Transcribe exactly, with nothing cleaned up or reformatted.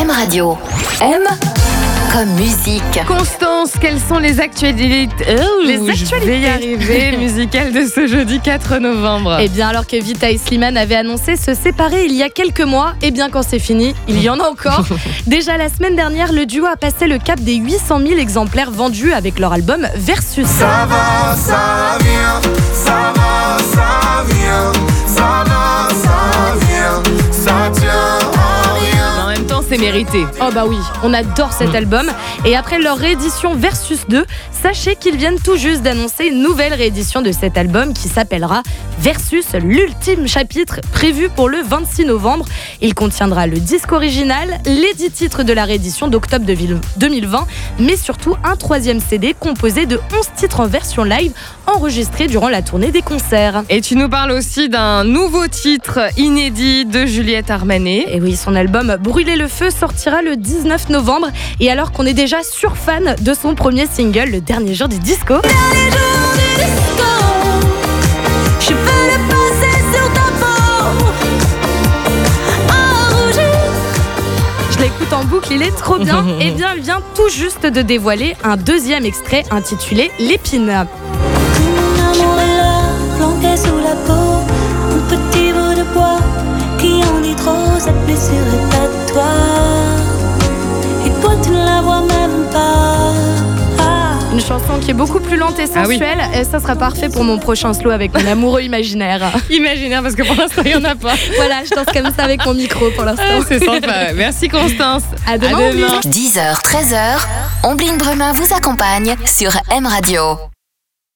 M Radio. M comme musique. Constance, quelles sont les actualités, oh, les actualités. Je vais y arriver, musicales de ce jeudi quatre novembre. Eh bien, alors que Vita et Slimane avaient annoncé se séparer il y a quelques mois, eh bien quand c'est fini, il y en a encore. Déjà la semaine dernière, le duo a passé le cap des huit cent mille exemplaires vendus avec leur album Versus. Ça va, ça vient, ça va, ça vient, ça va, ça vient, ça tient à rien. En même temps, c'est mérité. Oh bah oui, on adore cet album. Et après leur réédition Versus deux, sachez qu'ils viennent tout juste d'annoncer une nouvelle réédition de cet album qui s'appellera Versus, l'ultime chapitre prévu pour le vingt-six novembre. Il contiendra le disque original, les dix titres de la réédition d'octobre deux mille vingt, mais surtout un troisième C D composé de onze titres en version live enregistrés durant la tournée des concerts. Et tu nous parles aussi d'un nouveau titre inédit de Juliette Armanet. Et oui, son album Brûler le feu sortira le dix-neuf novembre. Et alors qu'on est déjà surfan de son premier single, Le dernier jour du disco. Dernier jour du disco, je veux le passer sur ta peau, enrougie. Je l'écoute en boucle, il est trop bien. Et bien, il vient tout juste de dévoiler un deuxième extrait intitulé L'épine. Mon amour est là, planqué sous la peau, un petit bout de bois qui en dit trop, cette blessure est à toi. Et toi tu ne la vois même pas. Ah. Une chanson qui est beaucoup plus lente et sensuelle. Ah oui. Et ça sera parfait pour mon prochain slow avec mon amoureux imaginaire. Imaginaire, parce que pour l'instant, il n'y en a pas. Voilà, je danse comme ça avec mon micro pour l'instant. Ah, c'est sympa. Merci Constance. À demain. À demain. dix heures, treize heures, Omblin Bremin vous accompagne sur M Radio.